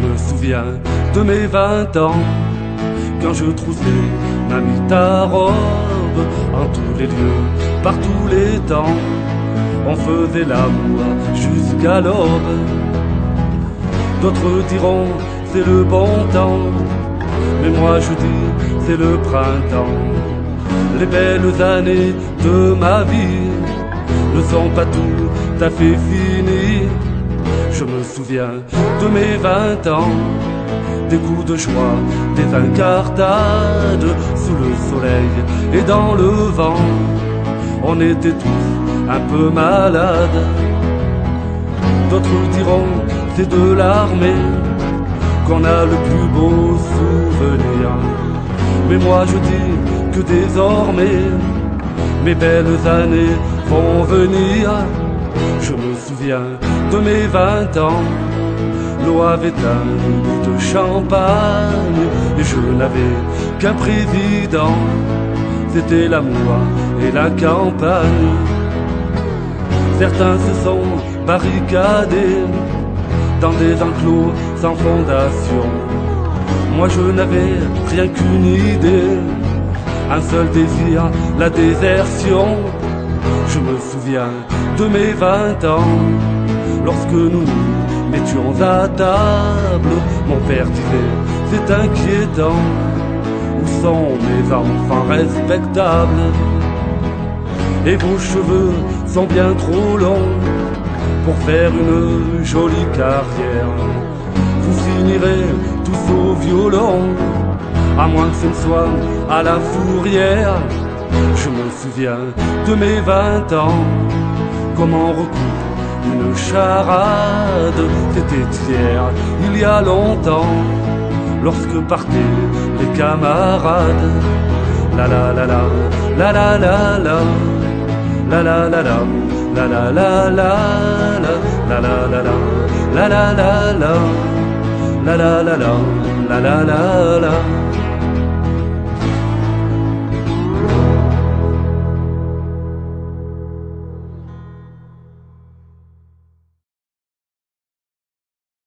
me souviens de mes 20 ans, quand je troussais ta robe, en tous les lieux, par tous les temps, on faisait l'amour jusqu'à l'aube. D'autres diront c'est le bon temps, mais moi je dis c'est le printemps. Les belles années de ma vie ne sont pas tout à fait finies. Je me souviens de mes 20 ans, des coups de joie, des incartades sous le soleil et dans le vent. On était tous un peu malades. D'autres diront c'est de l'armée qu'on a le plus beau souvenir. Mais moi je dis que désormais mes belles années vont venir. Je me souviens de mes 20 ans, l'eau avait un goût de champagne et je n'avais qu'un président, c'était l'amour et la campagne. Certains se sont barricadés dans des enclos sans fondation. Moi je n'avais rien qu'une idée, un seul désir, la désertion. Je me souviens de mes 20 ans, lorsque nous nous mettions à table. Mon père disait, c'est inquiétant, où sont mes enfants respectables? Et vos cheveux sont bien trop longs pour faire une jolie carrière. Vous finirez tous au violon, à moins que ce ne soit à la fourrière. Je me souviens de mes 20 ans, comment on recoupe une charade. C'était hier, il y a longtemps, lorsque partaient les camarades. La la la la, la la la la, la la la la, la la la la, la la la la, la la la la, la la la la, la la la la.